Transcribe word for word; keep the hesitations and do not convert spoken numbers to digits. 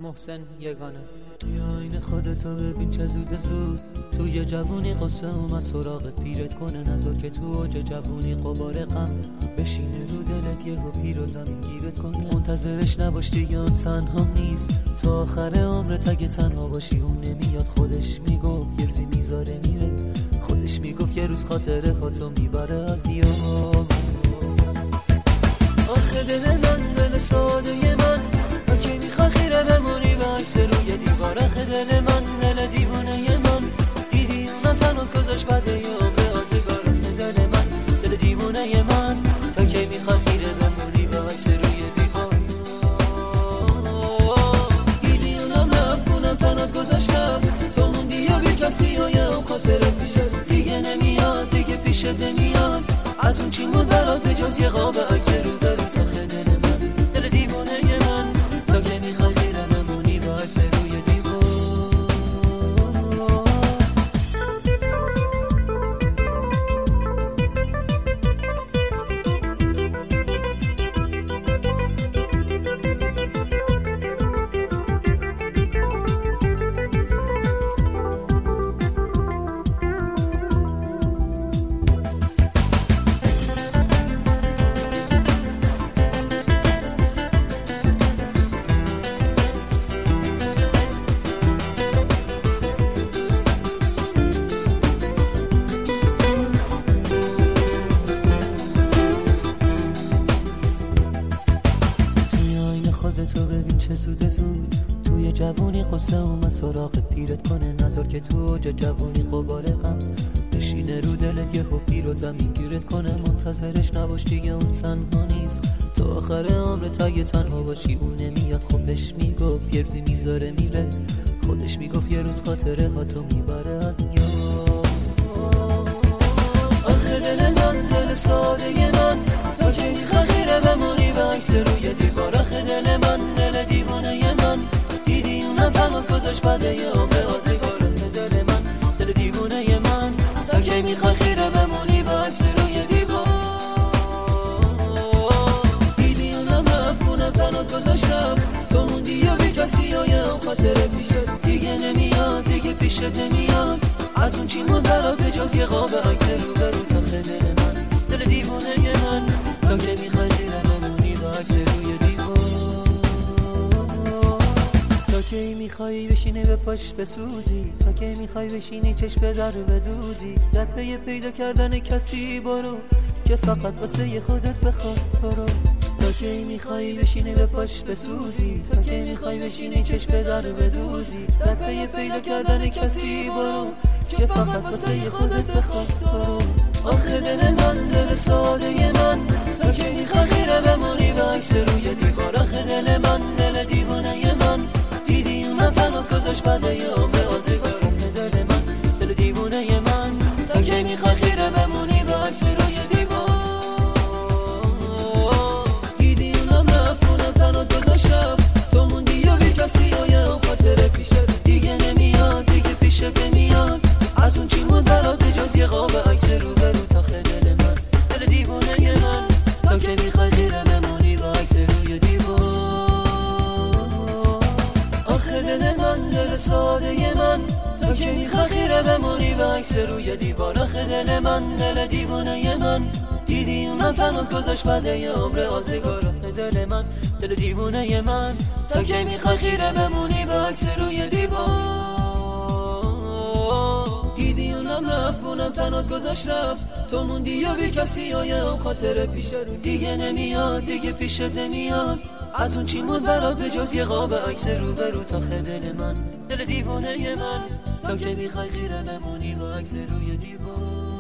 محسن یگانه. توی آینه خودتو ببین چه زود زود، توی جوونی قصه اومد سراغت پیرت کنه، نذار که تو اوج جوونی قبار غم بشینه رو دلت، یهو پیر و زمین گیرت کنه. منتظرش نباش دیگه اون تنها نیست، تا آخر عمرت اگه تنها باشی اون نمیاد. خودش میگفت یه روزی میذاره میره، خودش میگفت یه روز خاطره هاتو میبره از یاد. آخه دل من دل ساده من، تو که میخوای خیره بمونی به عکس روی دیوار. آخه دل من دل دیوونه من، دیدی اونم تنها گذاشت بده یا به آزگار. دل من دل دیوونه من، تو که میخوای خیره بمونی به عکس روی دیوار. دیدی اونم رفت اونم تنها گذاشت رفت، تو موندی یا بی کسی و یه هم خاطره پیشت دیگه نمیاد، دیگه پیشت نمیاد. از اون چی مون برات به جز یه قاب عکس رو برو. تا دل من دل دیوانه من، تا که میخوای خیره بمونی با عکس روی دیوار. تو ببین چه زود زود، توی جوونی قصه اومد سراغت پیرت کنه، نذار که تو اوج جوونی قبار غم بشینه رو دلت، یهو پیر و زمین گیرت کنه. منتظرش نباش دیگه اون تنها نیست، تا آخر عمرت اگه تنها باشی اون نمیاد. خودش میگفت یه روزی میذاره میره، خودش میگفت یه روز خاطره هاتو میبره از یاد. آخه دل من دل ساده من، تو که میخوای خیره بمونی به عکس روی دیوار. آخه دل من دل دیوانه من، دیدی اونم تنها گذاشت بده یا به آزگار. دل من دل دیوانه من، تو که میخوای خیره بمونی به عکس روی دیوار. دیدی اونم رفت اونم تنها گذاشت رفت، تو موندی یا بی کسی و یه هم خاطره پیشت دیگه نمیاد، دیگه پیشت نمیاد. از اون چی مون برات به جز یه قاب عکس رو برو. تا دل من دل دیوانه من، تو که میخوای خیره بمونی با عکس روی دیوار. تو که میخوای بشینی به پاش بسوزی، تو که میخوای بشینی چشم به در بدوزی، در پی پیدا کردن کسی برو که فقط واسه خودت بخواد تو رو. تو که میخوای بشینی به پاش بسوزی، تو که میخوای بشینی چشم به در بدوزی، در پی پیدا کردن کسی برو که فقط واسه خودت بخواد تو رو. آخه دل من دل ساده من، تو که میخوای خیره بمونی به عکس روی دیوار. آخه دل من دل دیوانه من، دیدی اونم تنها گذاشت بده یا به آزگار. دل من دل دیوانه من، تو که میخوای خیره بمونی به عکس روی دیوار. دیدی اونم رفت اونم تنها گذاشت رفت، تو موندی یا بی کسی و یه هم خاطره پیشت دیگه نمیاد، دیگه پیشت نمیاد. از اون چی مون برات به جز یه قاب عکس رو برو. تا دل من دل دیوانه من، تو که میخوای خیره بمونی با عکس روی دیوار. آخه دل من دل ساده من، تو که میخوای خیره بمونی با عکس روی دیوار. آخه دل من دل دیوانه من، دیدی اونم تنها گذاشت بده یه عمر آزگار. دل من دل دیوانه من، تو که میخوای خیره بمونی با عکس روی دیوار. دیدی اونم رفت اونم تنها گذاشت رفت، تو موندی یا بی کسی و یه هم خاطره پیشت دیگه نمیاد، دیگه پیشت نمیاد. از اون چی مون برات به جز یه قاب عکس رو برو. تا دل من دل دیوانه من، تو که میخوای خیره بمونی با عکس روی دیوار.